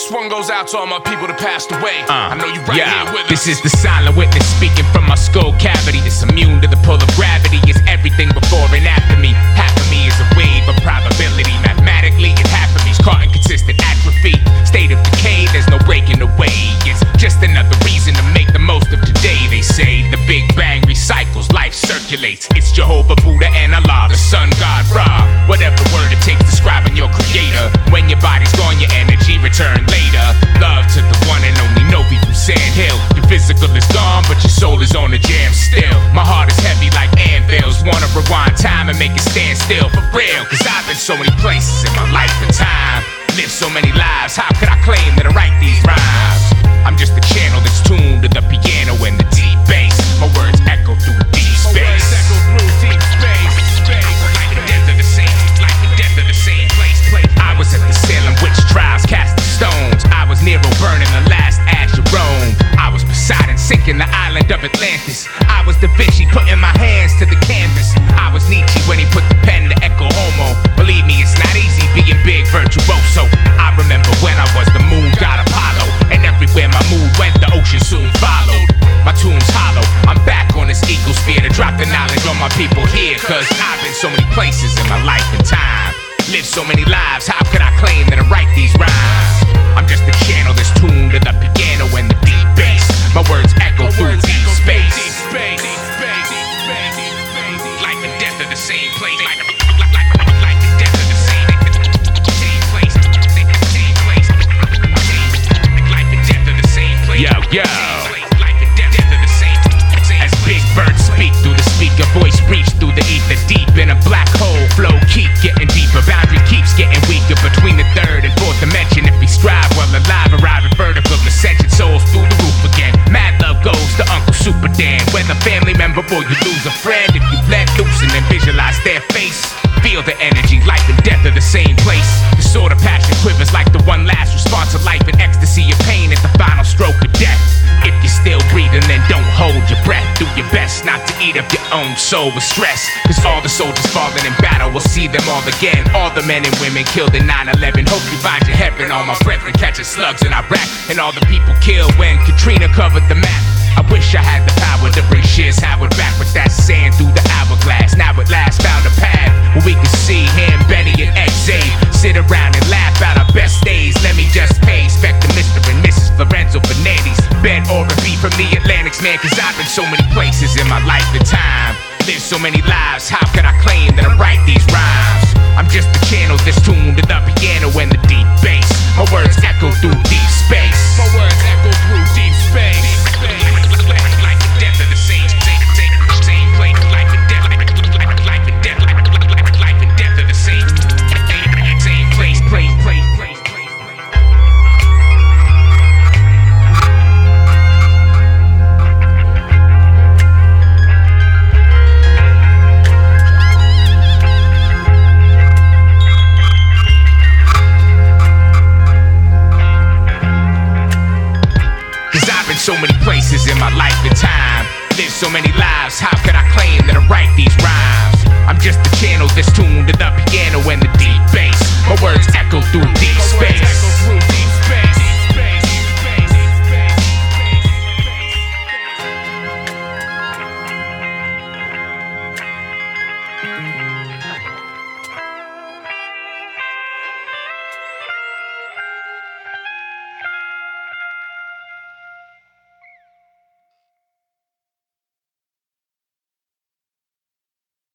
This one goes out to all my people that passed away. I know you right here with us. This is the silent witness speaking from my skull cavity. It's immune to the pull of gravity. It's everything before and after me. Half of me is a wave of probability. Mathematically, and half of me's caught in consistent atrophy. State of decay, there's no breaking away. It's just another reason to make the most of today. They say the Big Bang recycles, life circulates. It's Jehovah, Buddha, and Allah, the sun god Ra. Whatever word it takes describing your creator. When your body's gone, your energy return later. Love to the one and only Novi from Sand Hill. Your physical is gone, but your soul is on the jam still. My heart is heavy like anvils. Wanna rewind time and make it stand still for real. Cause I've been so many places in my life and time. Lived so many lives, how could I claim that I write these rhymes? I'm just a channel that's tuned to the piano and the deep bass. My words echo through deep space. My words echo through deep space. Like the death of the same, like the death of the same place. I was at the Salem witch trials, casting stones. I was Nero burning the last ash of Rome. I was Poseidon sinking the island of Atlantis. I was Da Vinci putting my hands to the canvas. I was Nietzsche when he put the pen to echo homo. Believe me, it's not easy being big virtuoso. I remember when I was the moon god Apollo, and everywhere my mood went, the ocean soon followed. My tomb's hollow, I'm back on this ecosphere to drop the knowledge on my people here. Cause I've been so many places in my life and time. Lived so many lives, how could I claim that I write these rhymes? I'm just a channel that's tuned to the piano and the deep bass. My words echo through deep space. Like the death of the same place. Like the death of the same place. Like the death of the same place. Yo, yo. Like the death of the same place. As big birds speak through the speaker, voice reach through the ether, deep in a black hole. Flow keep getting deeper, boundary keeps getting weaker between the third and fourth dimension. If we strive while alive, arrive at vertical ascension, souls through the roof again. Mad love goes to Uncle Super Dan. Whether family member or you lose a friend, if you let loose and then visualize their face, feel the energy, life and death are the same place. The sword of passion quivers like the one last response to life and ecstasy of pain at the final stroke of death. If you're still breathing, then don't hold your breath. Do your best not to eat up your own soul with stress. Cause all the soldiers falling in battle, we'll see them all again. All the men and women killed in 9/11. Hope you find your heaven. All my brethren catching slugs in Iraq. And all the people killed when Katrina covered the map. I wish I had the power to bring Shears Howard back with that sand through the hourglass. Now at last found a path where we can see him, Benny and X-Aid sit around and laugh out our best days. Let me just pay respect to Mr. and Mrs. Lorenzo Fernandez, Ben Orby from the Atlantics, man. Cause I've been so many places in my life and time. Lived so many lives, how could I claim that I write these rhymes? I'm just a channel that's tuned to the piano and the deep bass. My words echo through deep space. My words echo through deep space. Like the death of the same place. Like the death of the same place. So many places in my life and time. Lived so many lives, how could I claim that I write these rhymes? I'm just a channel that's tuned to the piano and the deep bass. My words